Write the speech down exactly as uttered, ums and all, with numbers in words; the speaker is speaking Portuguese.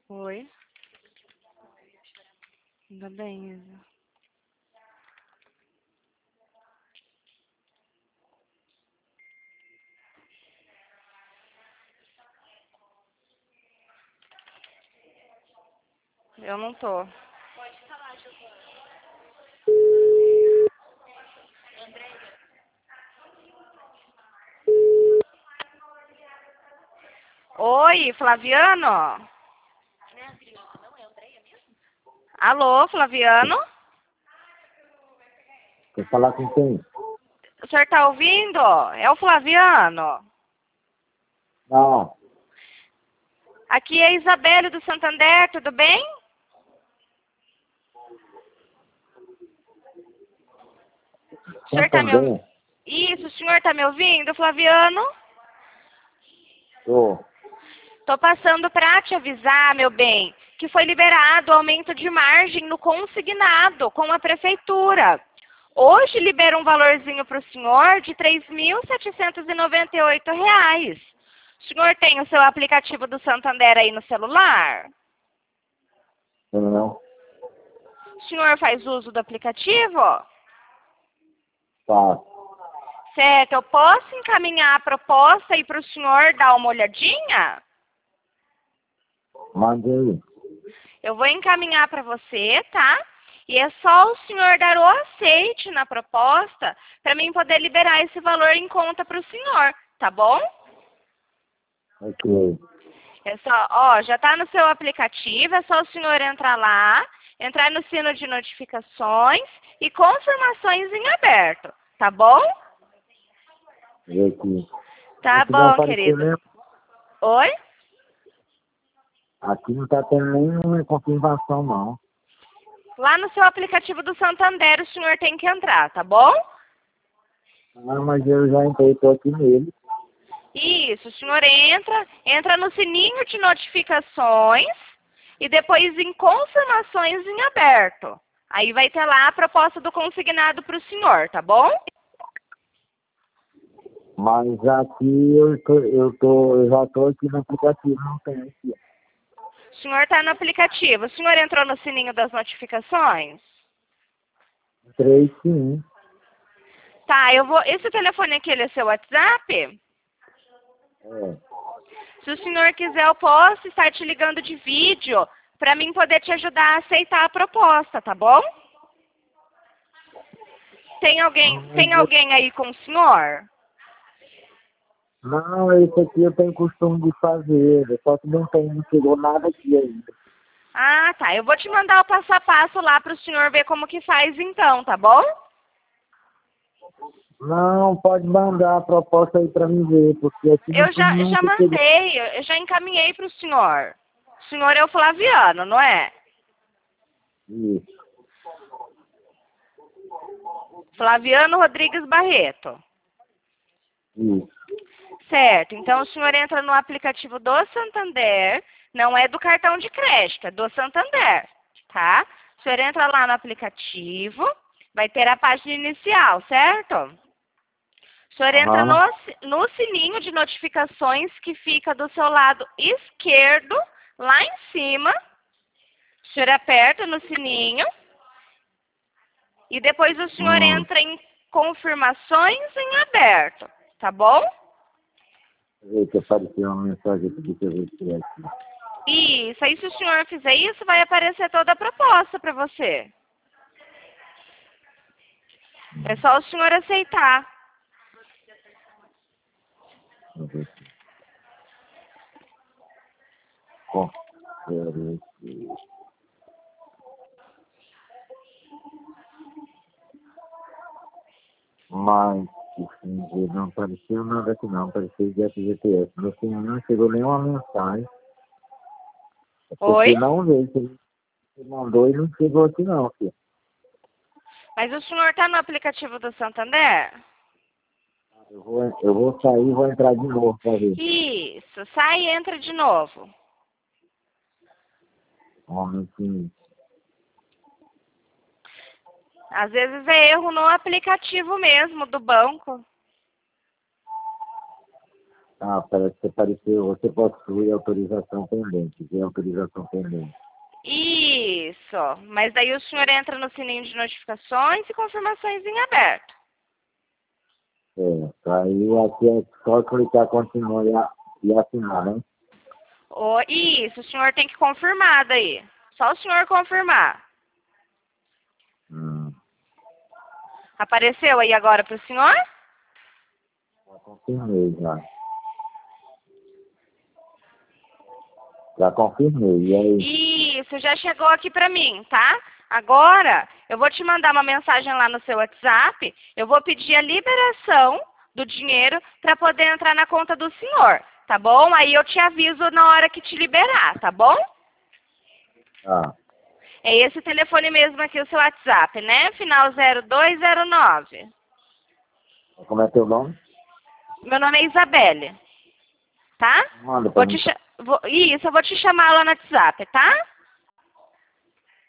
Oi. Ainda bem, Isa. Eu não tô. Oi, Flaviano? Alô, Flaviano? Quer falar com quem? O senhor tá ouvindo? É o Flaviano. Não. Aqui é a Isabelle do Santander, tudo bem? O senhor tá me ouvindo? Santander? Isso, o senhor tá me ouvindo, Flaviano? Tô. Tô passando para te avisar, meu bem, que foi liberado o aumento de margem no consignado com a prefeitura. Hoje libera um valorzinho para o senhor de três mil setecentos e noventa e oito reais. O senhor tem o seu aplicativo do Santander aí no celular? Não. O senhor faz uso do aplicativo? Tá. Certo, eu posso encaminhar a proposta aí para o senhor dar uma olhadinha? Mande aí. Eu vou encaminhar para você, tá? E é só o senhor dar o aceite na proposta para mim poder liberar esse valor em conta para o senhor, tá bom? Ok. É só, ó, já tá no seu aplicativo, é só o senhor entrar lá, entrar no sino de notificações e confirmações em aberto, tá bom? Vê aqui. Tá Aqui não bom, apareceu querido. nem... Oi? Aqui não tá tendo nenhuma confirmação, não. Lá no seu aplicativo do Santander o senhor tem que entrar, tá bom? Ah, mas eu já entrei, tô aqui nele. Isso, o senhor entra, entra no sininho de notificações e depois em confirmações em aberto. Aí vai ter lá a proposta do consignado para o senhor, tá bom? Mas aqui eu, tô, eu, tô, eu já tô aqui no aplicativo, não tem aqui. O senhor está no aplicativo. O senhor entrou no sininho das notificações? Entrei sim. Tá, eu vou. Esse telefone aqui, ele é seu WhatsApp? É. Se o senhor quiser, eu posso estar te ligando de vídeo para mim poder te ajudar a aceitar a proposta, tá bom? Tem alguém, Mas tem eu- alguém aí com o senhor? Não, esse aqui eu tenho costume de fazer, só que não tem, não chegou nada aqui ainda. Ah, tá. Eu vou te mandar o passo a passo lá para o senhor ver como que faz então, tá bom? Não, pode mandar a proposta aí pra mim ver, porque aqui Eu não, já, já nunca chegou. mandei, eu já encaminhei para o senhor. O senhor é o Flaviano, não é? Isso, Flaviano Rodrigues Barreto. isso. Certo. Então o senhor entra no aplicativo do Santander, não é do cartão de crédito, é do Santander, tá? O senhor entra lá no aplicativo, vai ter a página inicial, certo? O senhor entra no, Aham. no sininho de notificações que fica do seu lado esquerdo, lá em cima. O senhor aperta no sininho e depois o senhor Hum. entra em confirmações em aberto, tá bom? Vê que apareceu uma mensagem aqui, deixa eu ver se é aqui. Isso, aí se o senhor fizer isso, vai aparecer toda a proposta para você. É só o senhor aceitar. Deixa eu ver aqui. Confere aqui. Mas, enfim, não apareceu nada aqui não, apareceu de F G T S. No fim não chegou nenhuma mensagem. É porque Oi? não veio, você mandou e não chegou aqui não, filho. Mas o senhor está no aplicativo do Santander? Eu vou, eu vou sair e vou entrar de novo pra ver. Isso, sai e entra de novo. Um momentinho. Às vezes é erro no aplicativo mesmo do banco. Ah, parece que apareceu, você possui autorização pendente, tem autorização pendente. Isso, mas daí o senhor entra no sininho de notificações e confirmações em aberto. É, aí aqui é só clicar continuar e, a, e assinar, né? Oh, isso, o senhor tem que confirmar daí. Só o senhor confirmar. Hum. Apareceu aí agora para o senhor? Já confirmei, já. Já confirmei, e aí? Isso, já chegou aqui para mim, tá? Agora, eu vou te mandar uma mensagem lá no seu WhatsApp, eu vou pedir a liberação do dinheiro para poder entrar na conta do senhor, tá bom? Aí eu te aviso na hora que te liberar, tá bom? Ah, É esse telefone mesmo aqui, o seu WhatsApp, né? Final zero dois zero nove. como é teu nome? Meu nome é Isabelle, tá? Manda pra Vou mim. te cha- vou- Isso, eu vou te chamar lá no WhatsApp, tá?